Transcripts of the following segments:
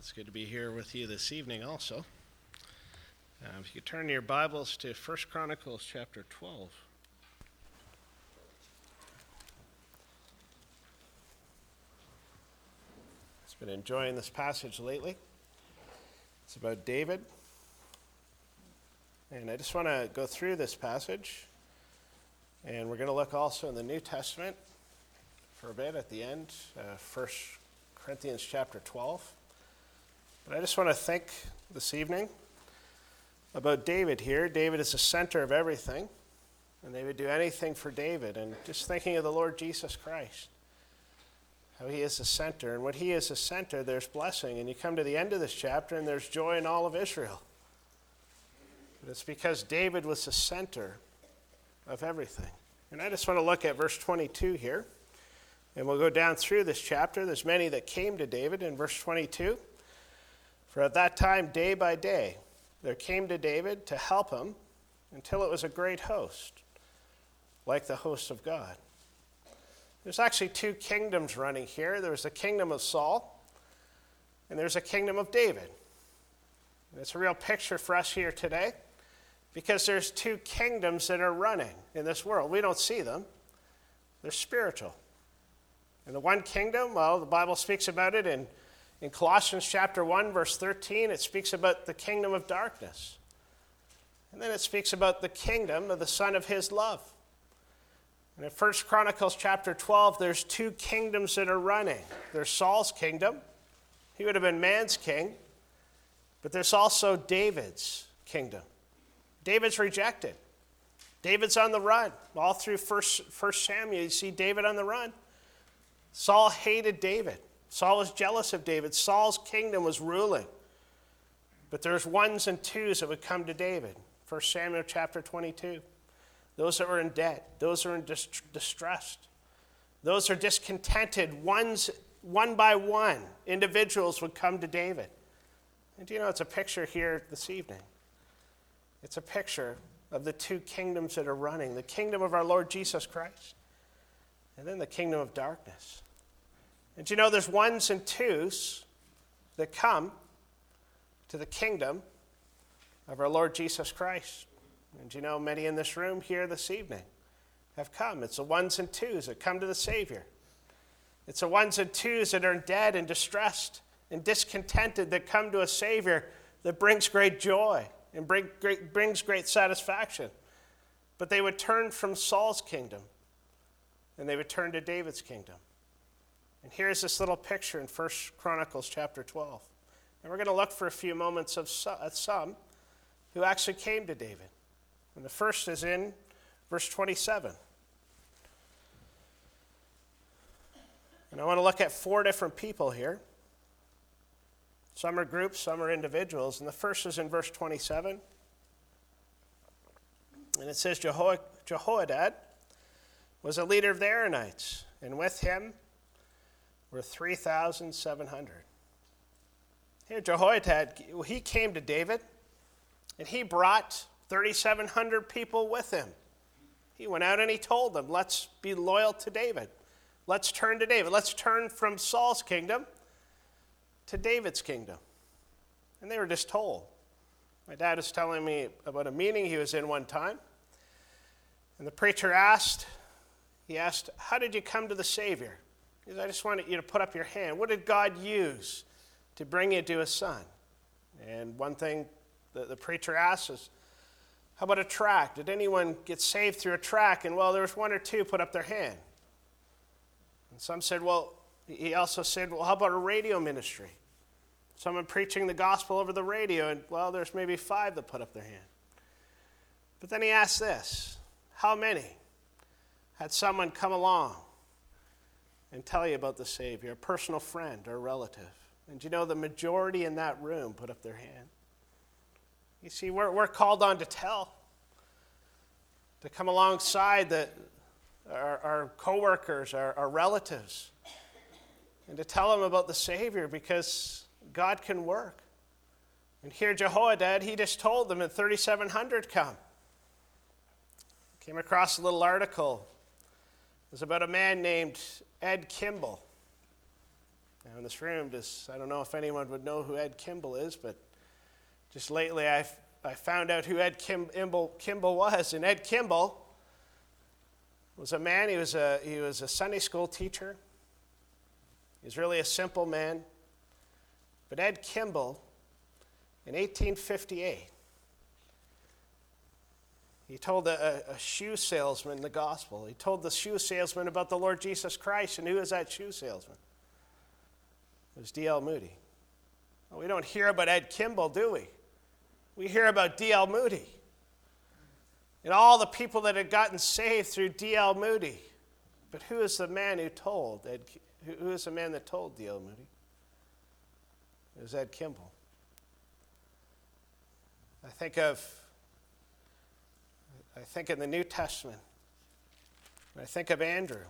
It's good to be here with you this evening also. If you turn your Bibles to 1 Chronicles chapter 12. I've been enjoying this passage lately. It's about David. And I just want to go through this passage. And we're going to look also in the New Testament for a bit at the end, 1 Corinthians chapter 12. But I just want to think this evening about David here. David is the center of everything, and they would do anything for David. And just thinking of the Lord Jesus Christ, how he is the center. And when he is the center, there's blessing. And you come to the end of this chapter, and there's joy in all of Israel. But it's because David was the center of everything. And I just want to look at verse 22 here. And we'll go down through this chapter. There's many that came to David in verse 22. For at that time, day by day, there came to David to help him until it was a great host, like the host of God. There's actually two kingdoms running here. There's the kingdom of Saul, and there's a kingdom of David. And it's a real picture for us here today, because there's two kingdoms that are running in this world. We don't see them. They're spiritual. And the one kingdom, well, the Bible speaks about it in Colossians chapter 1, verse 13, it speaks about the kingdom of darkness. And then it speaks about the kingdom of the Son of his love. And in 1 Chronicles chapter 12, there's two kingdoms that are running. There's Saul's kingdom. He would have been man's king. But there's also David's kingdom. David's rejected. David's on the run. All through 1 Samuel, you see David on the run. Saul hated David. Saul was jealous of David. Saul's kingdom was ruling. But there's ones and twos that would come to David. 1 Samuel chapter 22. Those that were in debt. Those that are in distress. Those who are discontented. One by one, individuals would come to David. And do you know, it's a picture here this evening. It's a picture of the two kingdoms that are running. The kingdom of our Lord Jesus Christ. And then the kingdom of darkness. And you know, there's ones and twos that come to the kingdom of our Lord Jesus Christ. And you know, many in this room here this evening have come. It's the ones and twos that come to the Savior. It's the ones and twos that are dead and distressed and discontented that come to a Savior that brings great joy and brings great satisfaction. But they would turn from Saul's kingdom and they would turn to David's kingdom. And here's this little picture in 1 Chronicles chapter 12. And we're going to look for a few moments at some who actually came to David. And the first is in verse 27. And I want to look at four different people here. Some are groups, some are individuals. And the first is in verse 27. And it says, Jehoiada was a leader of the Aaronites, and with him were 3,700. Here, Jehoiada, he came to David, and he brought 3,700 people with him. He went out and he told them, let's be loyal to David. Let's turn to David. Let's turn from Saul's kingdom to David's kingdom. And they were just told. My dad was telling me about a meeting he was in one time, and the preacher asked, how did you come to the Savior? He said, I just wanted you to put up your hand. What did God use to bring you to his son? And one thing that the preacher asked is, how about a tract? Did anyone get saved through a tract? And well, there was one or two put up their hand. And some said, he also said, how about a radio ministry? Someone preaching the gospel over the radio, and well, there's maybe 5 that put up their hand. But then he asked this, how many had someone come along and tell you about the Savior, a personal friend or a relative? And you know, the majority in that room put up their hand. You see, we're called on to tell, to come alongside our co-workers, our relatives, and to tell them about the Savior, because God can work. And here Jehoiada, he just told them, and 3,700 come. Came across a little article. It was about a man named Ed Kimball. Now in this room, I don't know if anyone would know who Ed Kimball is, but just lately I found out who Ed Kimball was. And Ed Kimball was a man, he was a Sunday school teacher. He was really a simple man. But Ed Kimball, in 1858, he told a shoe salesman the gospel. He told the shoe salesman about the Lord Jesus Christ. And who was that shoe salesman? It was D.L. Moody. Well, we don't hear about Ed Kimball, do we? We hear about D.L. Moody and all the people that had gotten saved through D.L. Moody. But who is the man who told who is the man that told D.L. Moody? It was Ed Kimball. I think in the New Testament, I think of Andrew.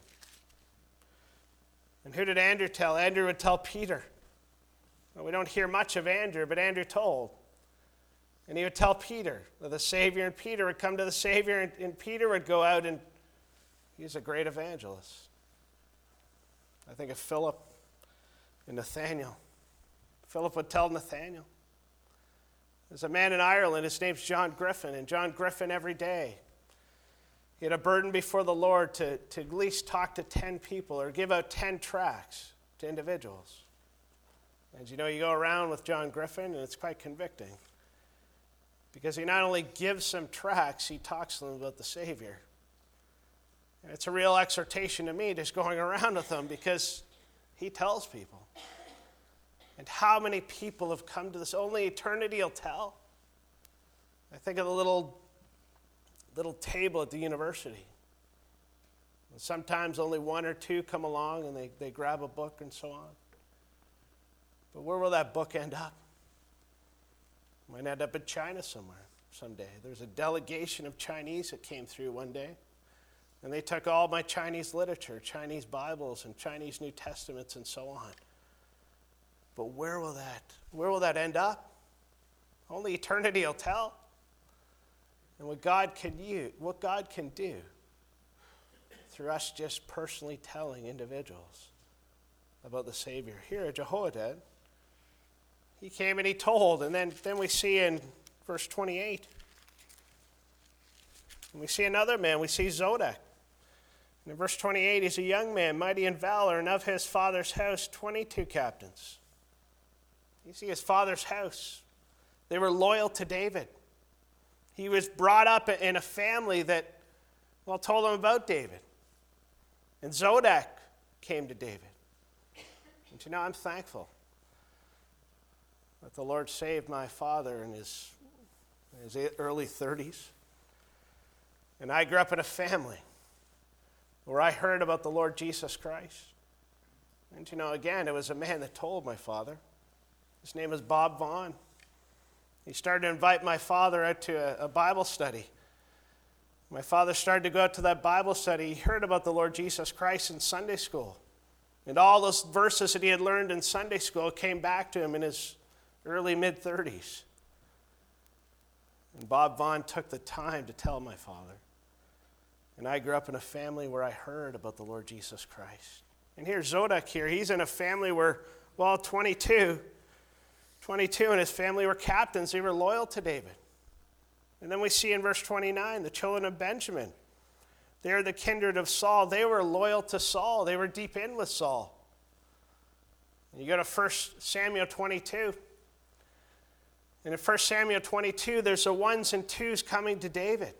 And who did Andrew tell? Andrew would tell Peter. Well, we don't hear much of Andrew, but Andrew told. And he would tell Peter that the Savior, and Peter would come to the Savior, and Peter would go out, and he's a great evangelist. I think of Philip and Nathaniel. Philip would tell Nathaniel. There's a man in Ireland, his name's John Griffin, and John Griffin every day, he had a burden before the Lord to at least talk to 10 people or give out 10 tracts to individuals. And you know, you go around with John Griffin, and it's quite convicting. Because he not only gives them tracts, he talks to them about the Savior. And it's a real exhortation to me just going around with them, because he tells people. And how many people have come to this? Only eternity will tell. I think of the little table at the university. And sometimes only one or two come along and they grab a book and so on. But where will that book end up? It might end up in China somewhere someday. There's a delegation of Chinese that came through one day. And they took all my Chinese literature, Chinese Bibles and Chinese New Testaments and so on. But where will that end up? Only eternity will tell. And what God can do through us just personally telling individuals about the Savior. Here at Jehoiada, he came and he told, and then we see in verse 28, and we see another man, we see Zodek. And in verse 28, he's a young man, mighty in valor, and of his father's house 22 captains. You see his father's house. They were loyal to David. He was brought up in a family that, told him about David. And Zodek came to David. And I'm thankful that the Lord saved my father in his early 30s. And I grew up in a family where I heard about the Lord Jesus Christ. And again, it was a man that told my father. His name was Bob Vaughn. He started to invite my father out to a Bible study. My father started to go out to that Bible study. He heard about the Lord Jesus Christ in Sunday school. And all those verses that he had learned in Sunday school came back to him in his early mid-30s. And Bob Vaughn took the time to tell my father. And I grew up in a family where I heard about the Lord Jesus Christ. And here's Zodek here. He's in a family where, 22 and his family were captains. They were loyal to David. And then we see in verse 29, the children of Benjamin. They are the kindred of Saul. They were loyal to Saul. They were deep in with Saul. And you go to 1 Samuel 22. And in 1 Samuel 22, there's the ones and twos coming to David.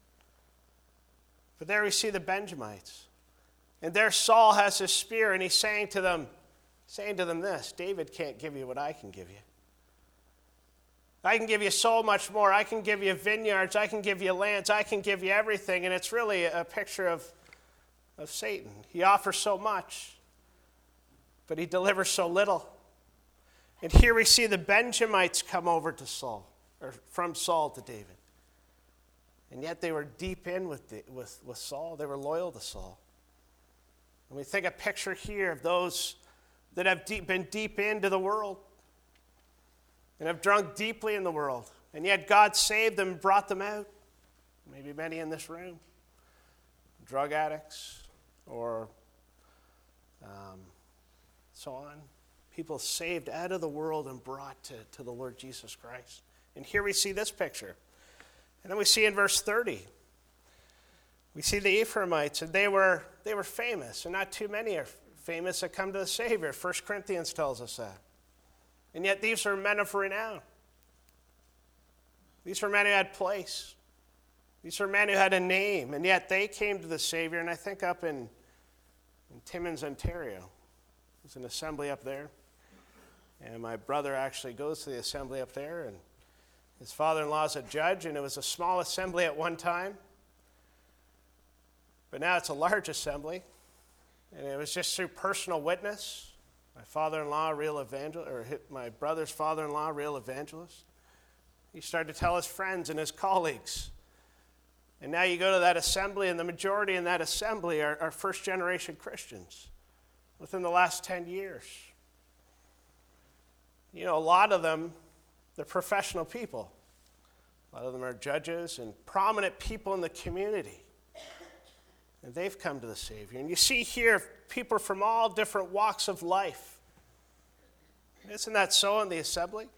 But there we see the Benjamites. And there Saul has his spear, and he's saying to them this: David can't give you what I can give you. I can give you so much more. I can give you vineyards. I can give you lands. I can give you everything. And it's really a picture of Satan. He offers so much, but he delivers so little. And here we see the Benjamites come over to Saul, or from Saul to David. And yet they were deep in with Saul. They were loyal to Saul. And we think a picture here of those that have been deep into the world and have drunk deeply in the world. And yet God saved them and brought them out. Maybe many in this room. Drug addicts or so on. People saved out of the world and brought to the Lord Jesus Christ. And here we see this picture. And then we see in verse 30, we see the Ephraimites, and they were famous, and not too many are famous that come to the Savior. 1 Corinthians tells us that. And yet these are men of renown. These were men who had place. These were men who had a name, and yet they came to the Savior. And I think up in Timmins, Ontario, there's an assembly up there. And my brother actually goes to the assembly up there, and his father-in-law is a judge, and it was a small assembly at one time. But now it's a large assembly, and it was just through personal witness. My father-in-law, real evangelist, or my brother's father-in-law, real evangelist. He started to tell his friends and his colleagues. And now you go to that assembly, and the majority in that assembly are first-generation Christians within the last 10 years. You know, a lot of them, they're professional people. A lot of them are judges and prominent people in the community. And they've come to the Savior. And you see here people from all different walks of life. Isn't that so in the assembly?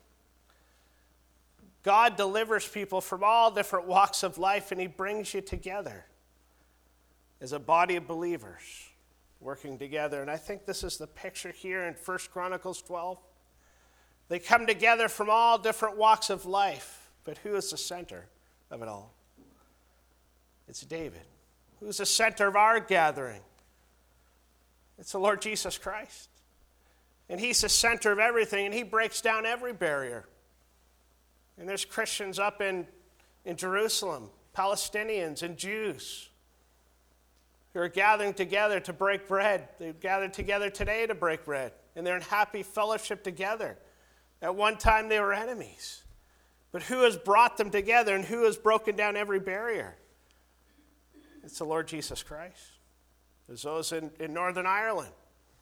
God delivers people from all different walks of life, and he brings you together as a body of believers working together. And I think this is the picture here in 1 Chronicles 12. They come together from all different walks of life, but who is the center of it all? It's David. Who's the center of our gathering? It's the Lord Jesus Christ. And he's the center of everything, and he breaks down every barrier. And there's Christians up in Jerusalem, Palestinians and Jews, who are gathering together to break bread. They've gathered together today to break bread, and they're in happy fellowship together. At one time they were enemies. But who has brought them together, and who has broken down every barrier? It's the Lord Jesus Christ. There's those in Northern Ireland.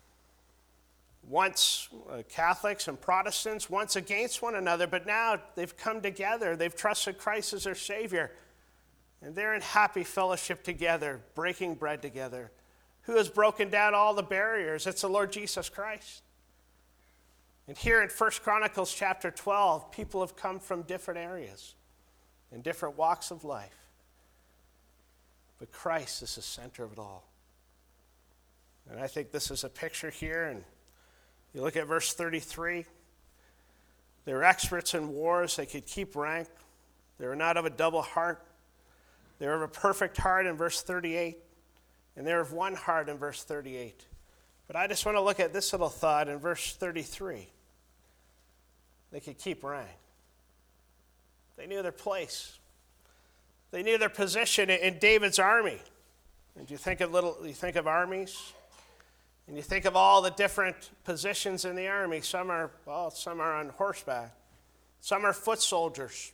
Once Catholics and Protestants, once against one another, but now they've come together. They've trusted Christ as their Savior. And they're in happy fellowship together, breaking bread together. Who has broken down all the barriers? It's the Lord Jesus Christ. And here in 1 Chronicles chapter 12, people have come from different areas in different walks of life. But Christ is the center of it all. And I think this is a picture here. And you look at verse 33. They were experts in wars. They could keep rank. They were not of a double heart. They were of a perfect heart in verse 38. And they were of one heart in verse 38. But I just want to look at this little thought in verse 33. They could keep rank. They knew their place. They knew their position in David's army. And you think of armies, and you think of all the different positions in the army. Some are on horseback. Some are foot soldiers.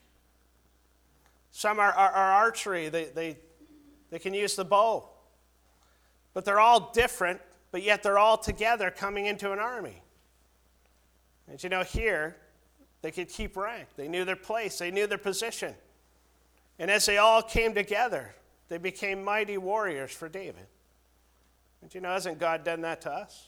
Some are archery. They can use the bow. But they're all different, but yet they're all together coming into an army. And you know, here, they could keep rank. They knew their place. They knew their position. And as they all came together, they became mighty warriors for David. And you know, hasn't God done that to us?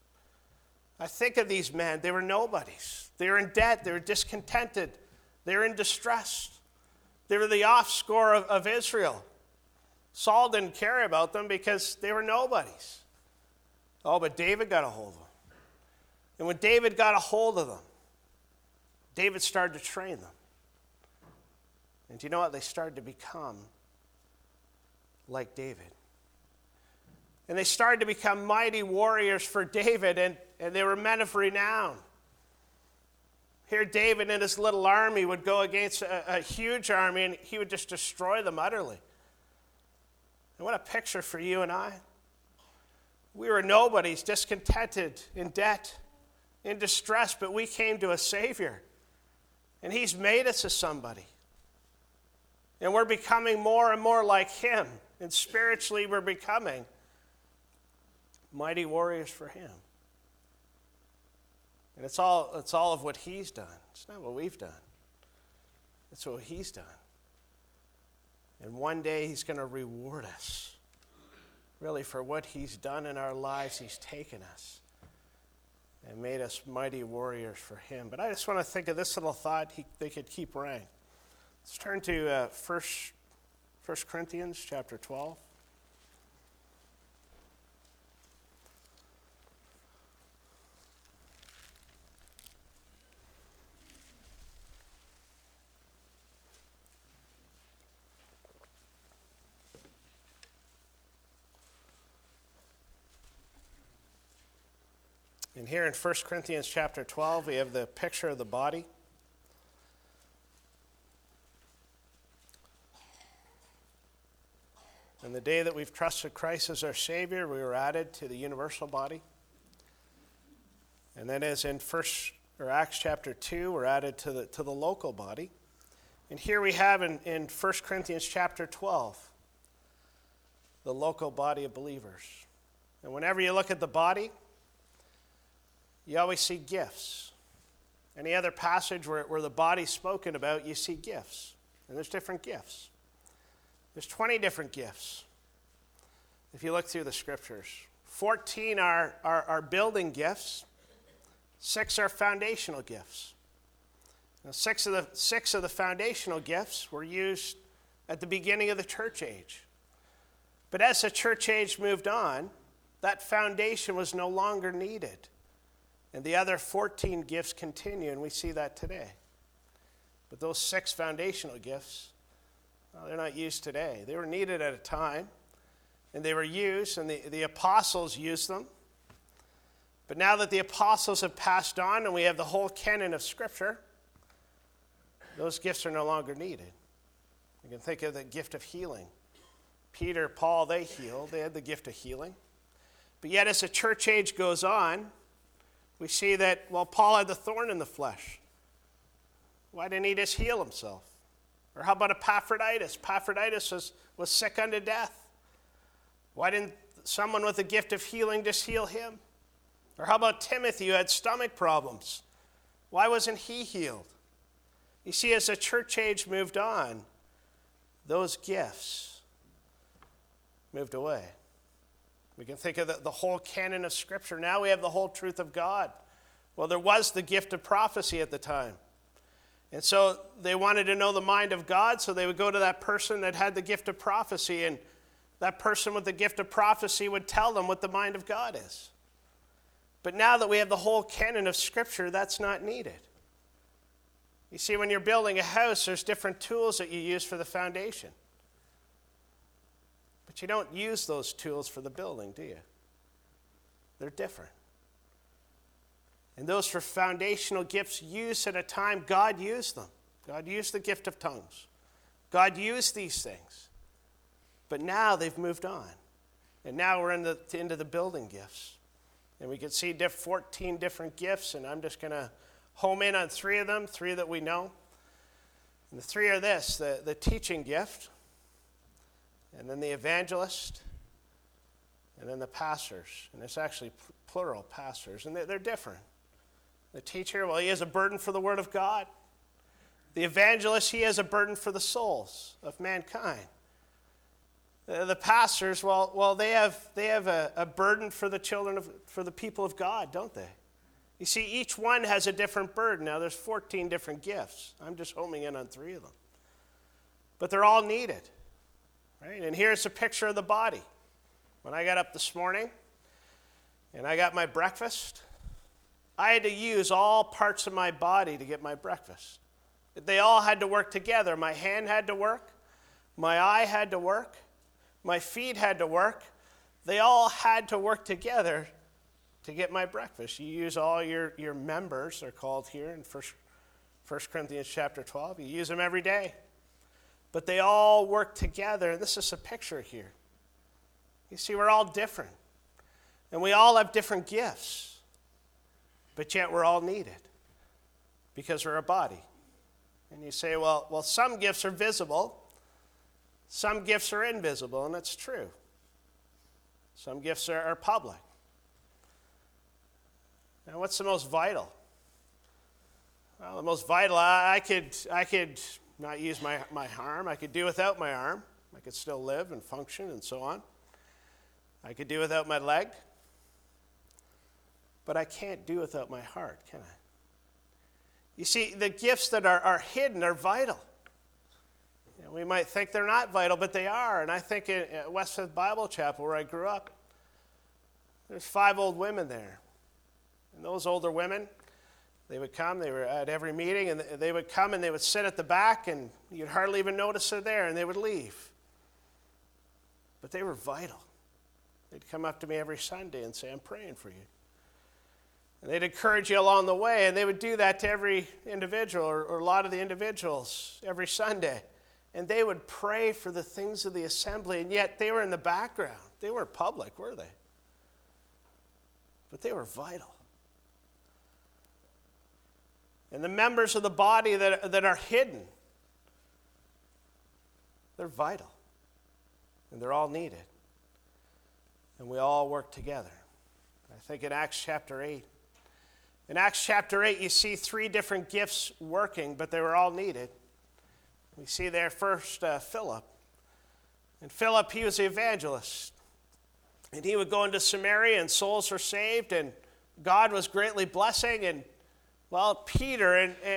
I think of these men. They were nobodies. They were in debt. They were discontented. They were in distress. They were the offscore of Israel. Saul didn't care about them because they were nobodies. Oh, but David got a hold of them. And when David got a hold of them, David started to train them. And do you know what? They started to become like David. And they started to become mighty warriors for David, and they were men of renown. Here David and his little army would go against a huge army, and he would just destroy them utterly. And what a picture for you and I. We were nobodies, discontented, in debt, in distress, but we came to a Savior. And he's made us a somebody. And we're becoming more and more like him. And spiritually, we're becoming mighty warriors for him. And it's all of what he's done. It's not what we've done. It's what he's done. And one day he's going to reward us, really, for what he's done in our lives. He's taken us. and made us mighty warriors for him. But I just want to think of this little thought they could keep running. Let's turn to 1 Corinthians chapter 12. And here in 1 Corinthians chapter 12, we have the picture of the body. And the day that we've trusted Christ as our Savior, we were added to the universal body. And then as in Acts chapter 2, we're added to the local body. And here we have in 1 Corinthians chapter 12, the local body of believers. And whenever you look at the body, you always see gifts. Any other passage where the body's spoken about, you see gifts. And there's different gifts. There's 20 different gifts. If you look through the scriptures, 14 are building gifts. 6 are foundational gifts. Now, six of the foundational gifts were used at the beginning of the church age. But as the church age moved on, that foundation was no longer needed. And the other 14 gifts continue, and we see that today. But those 6 foundational gifts, well, they're not used today. They were needed at a time, and they were used, and the apostles used them. But now that the apostles have passed on and we have the whole canon of Scripture, those gifts are no longer needed. You can think of the gift of healing. Peter, Paul, they healed. They had the gift of healing. But yet as the church age goes on, we see that, well, Paul had the thorn in the flesh. Why didn't he just heal himself? Or how about Epaphroditus? Epaphroditus was sick unto death. Why didn't someone with the gift of healing just heal him? Or how about Timothy, who had stomach problems? Why wasn't he healed? You see, as the church age moved on, those gifts moved away. We can think of the whole canon of Scripture. Now we have the whole truth of God. Well, there was the gift of prophecy at the time. And so they wanted to know the mind of God, so they would go to that person that had the gift of prophecy, and that person with the gift of prophecy would tell them what the mind of God is. But now that we have the whole canon of Scripture, that's not needed. You see, when you're building a house, there's different tools that you use for the foundation. But you don't use those tools for the building, do you? They're different. And those for foundational gifts used at a time, God used them. God used the gift of tongues. God used these things. But now they've moved on. And now we're into the building gifts. And we can see 14 different gifts, and I'm just going to home in on 3 of them, 3 that we know. And the 3 are this, the teaching gift, and then the evangelist, and then the pastors. And it's actually plural, pastors, and they're different. The teacher, well, he has a burden for the word of God. The evangelist, he has a burden for the souls of mankind. The pastors, well, they have a burden for the people of God, don't they? You see, each one has a different burden. Now, there's 14 different gifts. I'm just homing in on 3 of them. But they're all needed, right? And here's a picture of the body. When I got up this morning and I got my breakfast, I had to use all parts of my body to get my breakfast. They all had to work together. My hand had to work. My eye had to work. My feet had to work. They all had to work together to get my breakfast. You use all your members, they're called here in 1 Corinthians chapter 12. You use them every day. But they all work together. And this is a picture here. You see, we're all different. And we all have different gifts. But yet we're all needed because we're a body. And you say, well, some gifts are visible. Some gifts are invisible, and that's true. Some gifts are public. Now, what's the most vital? Well, the most vital, I could not use my arm. I could do without my arm. I could still live and function and so on. I could do without my leg. but I can't do without my heart, can I? You see, the gifts that are hidden are vital. You know, we might think they're not vital, but they are. And I think at Westfifth Bible Chapel, where I grew up, there's 5 old women there. And those older women, they would come, they were at every meeting, and they would come and they would sit at the back, and you'd hardly even notice they're there, and they would leave. But they were vital. They'd come up to me every Sunday and say, I'm praying for you. And they'd encourage you along the way, and they would do that to every individual, or a lot of the individuals, every Sunday. And they would pray for the things of the assembly, and yet they were in the background. They weren't public, were they? But they were vital. And the members of the body that are hidden, they're vital. And they're all needed. And we all work together. I think in Acts chapter 8. In Acts chapter 8, you see 3 different gifts working, but they were all needed. We see there first Philip. And Philip, he was the evangelist. And he would go into Samaria, and souls were saved, and God was greatly blessing. And, well, Peter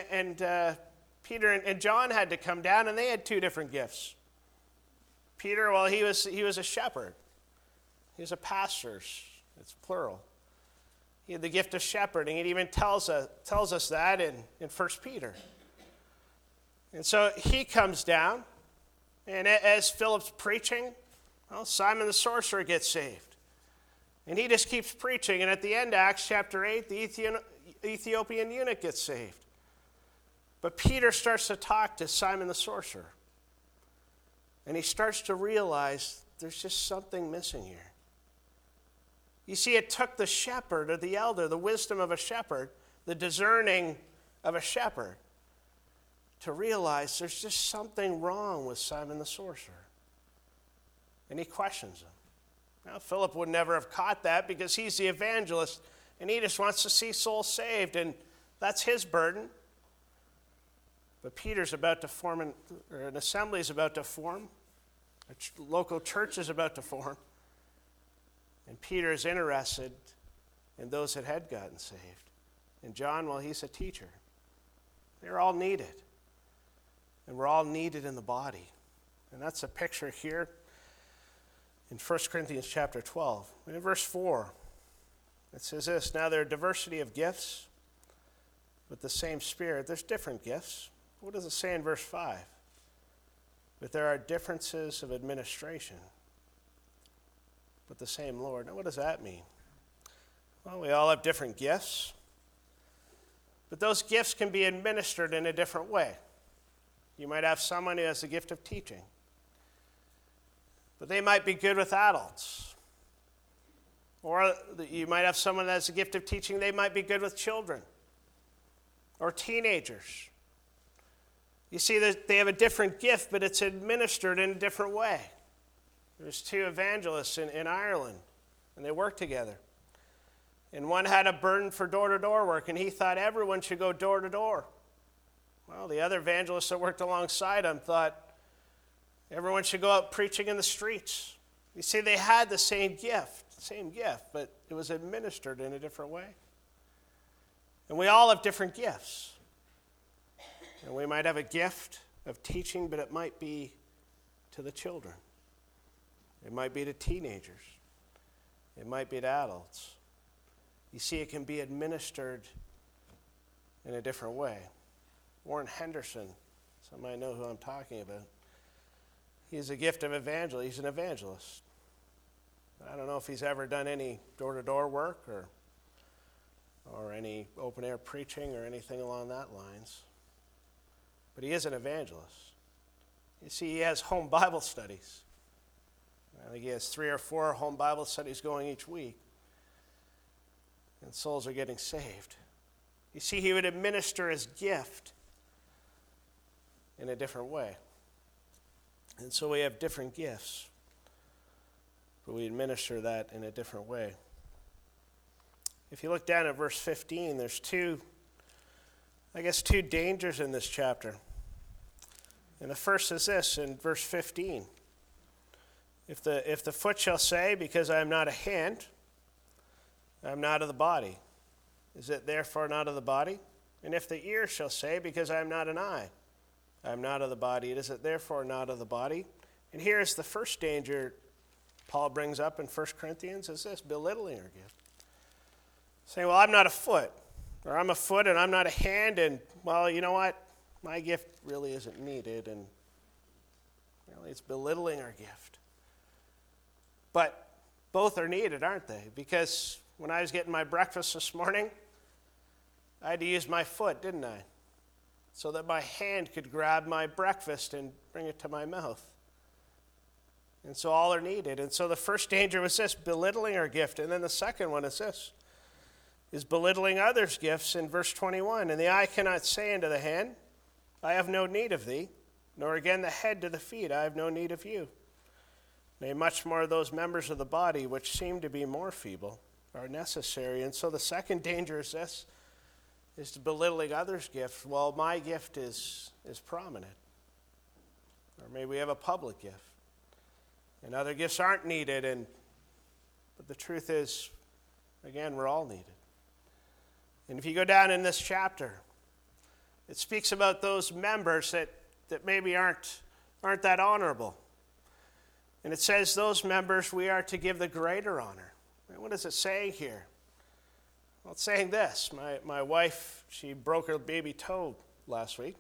and John had to come down, and they had 2 different gifts. Peter, well, he was a shepherd. He was a pastor. It's plural. He had the gift of shepherding. It even tells us that in 1 Peter. And so he comes down, and as Philip's preaching, well, Simon the sorcerer gets saved. And he just keeps preaching, and at the end of Acts chapter 8, the Ethiopian eunuch gets saved. But Peter starts to talk to Simon the sorcerer. And he starts to realize there's just something missing here. You see, it took the shepherd or the elder, the wisdom of a shepherd, the discerning of a shepherd, to realize there's just something wrong with Simon the sorcerer. And he questions him. Now, Philip would never have caught that because he's the evangelist and he just wants to see souls saved, and that's his burden. But Peter's about to form, an assembly is about to form, a local church is about to form, and Peter is interested in those that had gotten saved. And John, well, he's a teacher. They're all needed. And we're all needed in the body. And that's a picture here in 1 Corinthians chapter 12. And in verse 4, it says this, now there are diversity of gifts, but the same Spirit. There's different gifts. What does it say in verse 5? But there are differences of administration, but the same Lord. Now, what does that mean? Well, we all have different gifts, but those gifts can be administered in a different way. You might have someone who has the gift of teaching, but they might be good with adults. Or you might have someone that has the gift of teaching, they might be good with children or teenagers. You see, that they have a different gift, but it's administered in a different way. There's 2 evangelists in Ireland, and they work together. And one had a burden for door-to-door work, and he thought everyone should go door-to-door. Well, the other evangelist that worked alongside him thought everyone should go out preaching in the streets. You see, they had the same gift, but it was administered in a different way. And we all have different gifts. And we might have a gift of teaching, but it might be to the children. It might be to teenagers. It might be to adults. You see, it can be administered in a different way. Warren Henderson, some might know who I'm talking about. He has a gift of evangelism. He's an evangelist. I don't know if he's ever done any door-to-door work or any open-air preaching or anything along that lines. But he is an evangelist. You see, he has home Bible studies. I think he has 3 or 4 home Bible studies going each week. And souls are getting saved. You see, he would administer his gift in a different way. And so we have different gifts, but we administer that in a different way. If you look down at verse 15, there's 2 dangers in this chapter. And the first is this, in verse 15. If the foot shall say, because I am not a hand, I am not of the body, Is it therefore not of the body? And if the ear shall say, because I am not an eye, I am not of the body, is it therefore not of the body? And here is the first danger Paul brings up in 1 Corinthians, is this, belittling our gift. Saying, well, I'm not a foot, or I'm a foot and I'm not a hand, and, well, you know what? My gift really isn't needed, and really it's belittling our gift. But both are needed, aren't they? Because when I was getting my breakfast this morning, I had to use my foot, didn't I? So that my hand could grab my breakfast and bring it to my mouth. And so all are needed. And so the first danger was this, belittling our gift. And then the second one is this, is belittling others' gifts in verse 21. And the eye cannot say unto the hand, I have no need of thee, nor again the head to the feet, I have no need of you. Nay, much more those members of the body which seem to be more feeble are necessary. And so the second danger is this, is to belittling others' gifts. Well, my gift is prominent. Or maybe we have a public gift. And other gifts aren't needed. But the truth is, again, we're all needed. And if you go down in this chapter, it speaks about those members that maybe aren't that honorable. And it says those members we are to give the greater honor. And what is it saying here? Well, it's saying this. My wife, she broke her baby toe last week.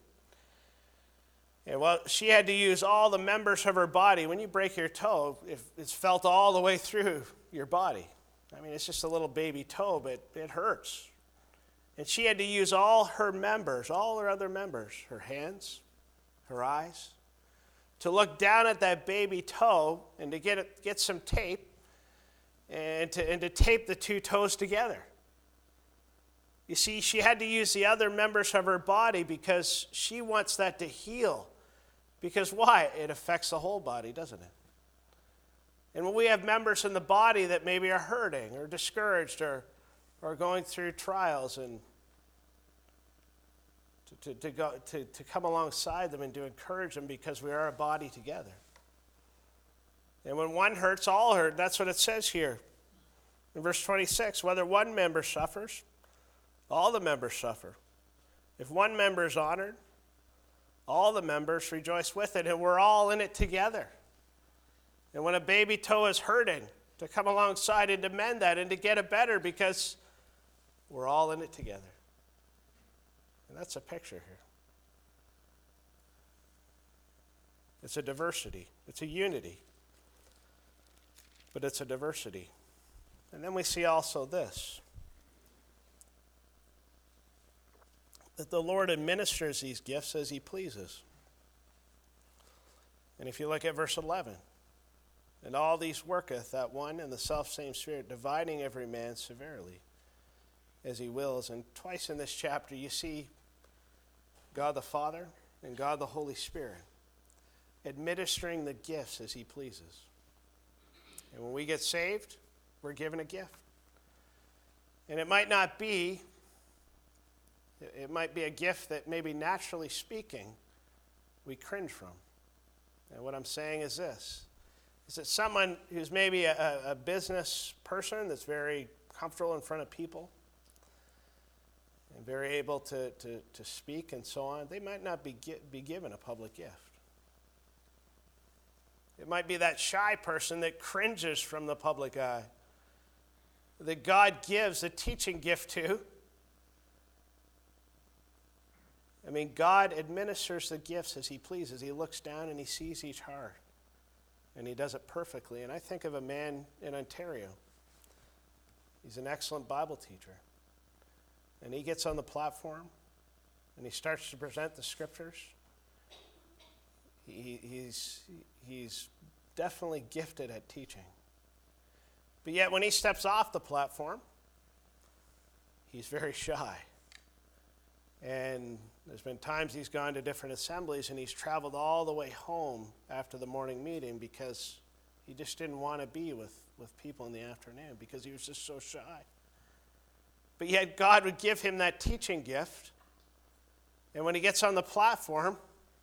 And well, she had to use all the members of her body. When you break your toe, it's felt all the way through your body. I mean, it's just a little baby toe, but it hurts. And she had to use all her members, all her other members, her hands, her eyes, to look down at that baby toe and to get some tape and to tape the two toes together. You see, she had to use the other members of her body because she wants that to heal. Because why? It affects the whole body, doesn't it? And when we have members in the body that maybe are hurting or discouraged or going through trials, and to come alongside them and to encourage them, because we are a body together. And when one hurts, all hurt. That's what it says here in verse 26. Whether one member suffers, all the members suffer. If one member is honored, all the members rejoice with it, and we're all in it together. And when a baby toe is hurting, to come alongside and to mend that and to get it better, because we're all in it together. And that's a picture here. It's a diversity. It's a unity. But it's a diversity. And then we see also this, that the Lord administers these gifts as he pleases. And if you look at verse 11, and all these worketh that one and the selfsame Spirit, dividing every man severely as he wills. And twice in this chapter you see God the Father and God the Holy Spirit administering the gifts as he pleases. And when we get saved, we're given a gift. And it might be a gift that maybe naturally speaking, we cringe from. And what I'm saying is this, is that someone who's maybe a business person that's very comfortable in front of people and very able to speak and so on, they might not be given a public gift. It might be that shy person that cringes from the public eye, that God gives a teaching gift to. I mean, God administers the gifts as he pleases. He looks down and he sees each heart. And he does it perfectly. And I think of a man in Ontario. He's an excellent Bible teacher. And he gets on the platform and he starts to present the scriptures. He's definitely gifted at teaching. But yet when he steps off the platform, he's very shy. And there's been times he's gone to different assemblies and he's traveled all the way home after the morning meeting because he just didn't want to be with people in the afternoon because he was just so shy. But yet God would give him that teaching gift. And when he gets on the platform,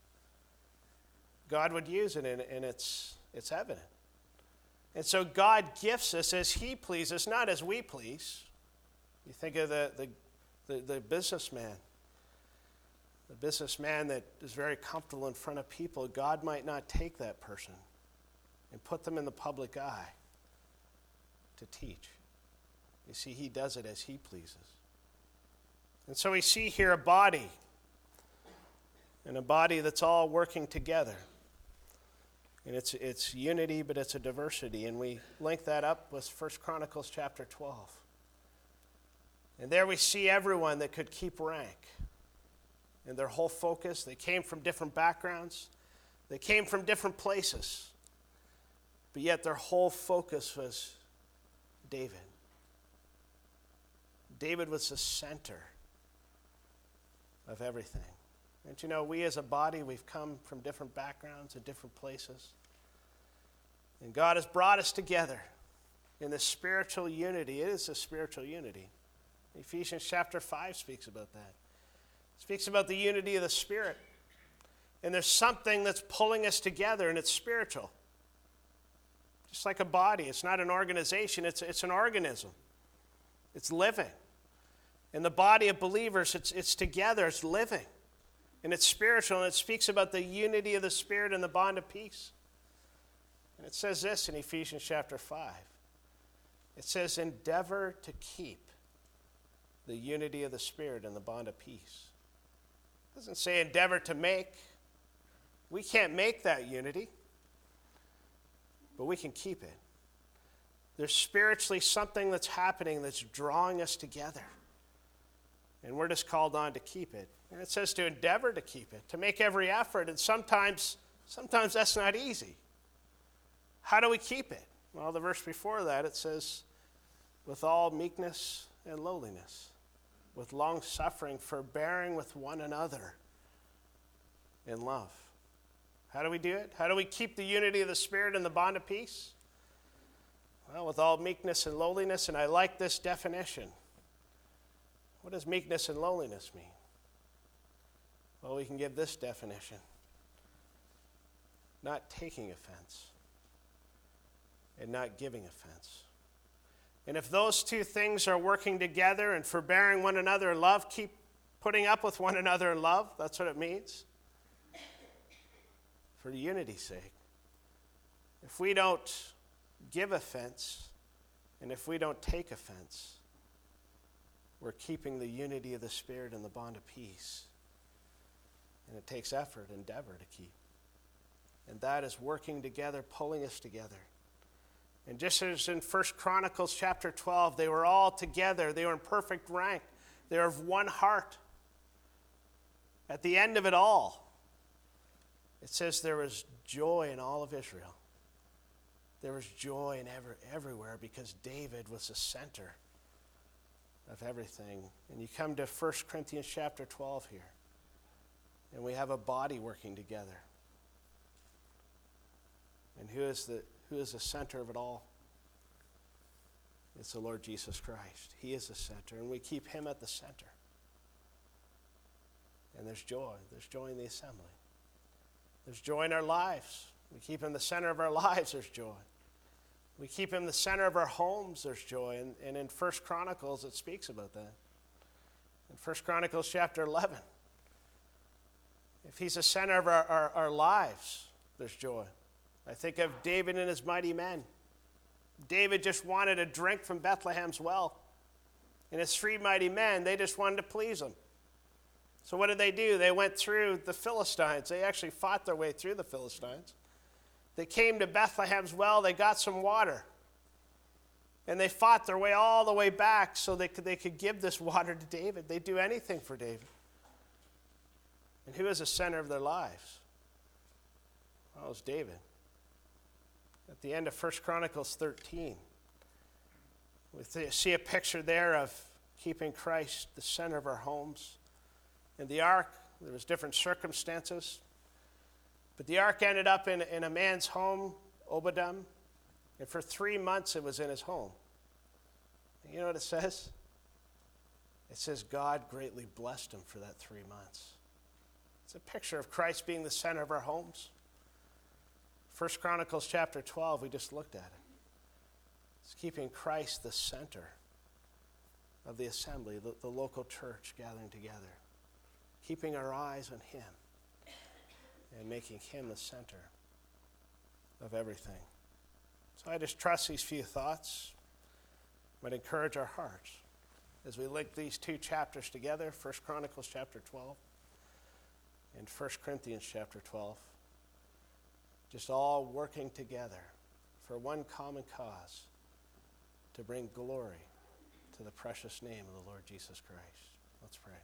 God would use it, and it's evident. And so God gifts us as he pleases, not as we please. You think of the The businessman. The businessman that is very comfortable in front of people, God might not take that person and put them in the public eye to teach. You see, he does it as he pleases. And so we see here a body, and a body that's all working together. And it's unity, but it's a diversity. And we link that up with 1 Chronicles chapter 12. And there we see everyone that could keep rank. And their whole focus, they came from different backgrounds. They came from different places. But yet their whole focus was David. David was the center of everything. And you know, we as a body, we've come from different backgrounds and different places. And God has brought us together in this spiritual unity. It is a spiritual unity. Ephesians chapter 5 speaks about that. It speaks about the unity of the Spirit. And there's something that's pulling us together, and it's spiritual. Just like a body. It's not an organization, it's an organism. It's living. In the body of believers, it's together, it's living. And it's spiritual, and it speaks about the unity of the Spirit and the bond of peace. And it says this in Ephesians chapter 5. It says, endeavor to keep the unity of the Spirit and the bond of peace. It doesn't say endeavor to make. We can't make that unity, but we can keep it. There's spiritually something that's happening that's drawing us together. And we're just called on to keep it. And it says to endeavor to keep it, to make every effort. And sometimes that's not easy. How do we keep it? Well, the verse before that, it says, with all meekness and lowliness, with long suffering, forbearing with one another in love. How do we do it? How do we keep the unity of the Spirit and the bond of peace? Well, with all meekness and lowliness, and I like this definition. What does meekness and lowliness mean? Well, we can give this definition. Not taking offense and not giving offense. And if those two things are working together and forbearing one another in love, keep putting up with one another in love, that's what it means. For unity's sake. If we don't give offense and if we don't take offense, we're keeping the unity of the Spirit and the bond of peace. And it takes effort, endeavor to keep. And that is working together, pulling us together. And just as in 1 Chronicles chapter 12, they were all together. They were in perfect rank. They were of one heart. At the end of it all, it says there was joy in all of Israel. There was joy in everywhere because David was the center of everything. And you come to 1 Corinthians chapter 12 here. And we have a body working together. And who is the center of it all? It's the Lord Jesus Christ. He is the center, and we keep him at the center. And there's joy. There's joy in the assembly. There's joy in our lives. We keep him the center of our lives, there's joy. We keep him the center of our homes, there's joy. And in 1 Chronicles, it speaks about that. In 1 Chronicles chapter 11, if he's the center of our lives, there's joy. I think of David and his mighty men. David just wanted a drink from Bethlehem's well. And his 3 mighty men, they just wanted to please him. So what did they do? They went through the Philistines. They actually fought their way through the Philistines. They came to Bethlehem's well. They got some water. And they fought their way all the way back so they could give this water to David. They'd do anything for David. And who is the center of their lives? Well, it was David. At the end of 1 Chronicles 13, we see a picture there of keeping Christ the center of our homes. In the ark, there was different circumstances. But the ark ended up in a man's home, Obadiah, and for 3 months it was in his home. And you know what it says? It says God greatly blessed him for that 3 months. It's a picture of Christ being the center of our homes. 1 Chronicles chapter 12, we just looked at it. It's keeping Christ the center of the assembly, the local church gathering together, keeping our eyes on him and making him the center of everything. So I just trust these few thoughts might encourage our hearts as we link these two chapters together, 1 Chronicles chapter 12 and 1 Corinthians chapter 12, just all working together for one common cause, to bring glory to the precious name of the Lord Jesus Christ. Let's pray.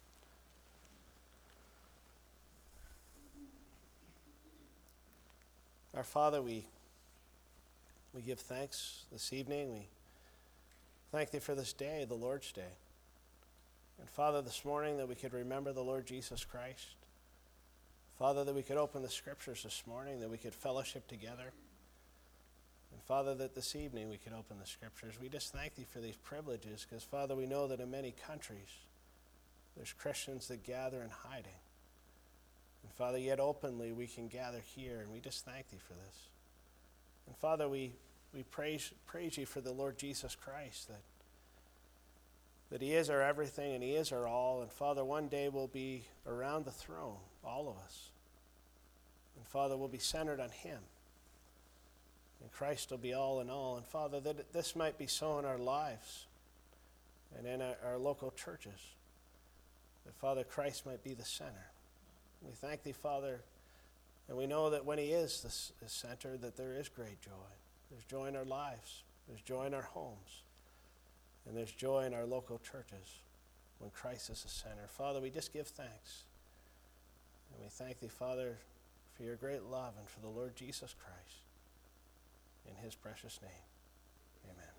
Our Father, we give thanks this evening. We thank thee for this day, the Lord's Day. And Father, this morning that we could remember the Lord Jesus Christ. Father, that we could open the scriptures this morning, that we could fellowship together. And Father, that this evening we could open the scriptures. We just thank thee for these privileges, because Father, we know that in many countries there's Christians that gather in hiding. And Father, yet openly we can gather here, and we just thank thee for this. And Father, we praise you for the Lord Jesus Christ, that he is our everything and he is our all. And Father, one day we'll be around the throne, all of us. And Father, we'll be centered on him. And Christ will be all in all. And Father, that this might be so in our lives and in our local churches, that Father, Christ might be the center. We thank thee, Father, and we know that when he is the center, that there is great joy. There's joy in our lives. There's joy in our homes. And there's joy in our local churches when Christ is the center. Father, we just give thanks. And we thank thee, Father, for your great love and for the Lord Jesus Christ. In his precious name, amen.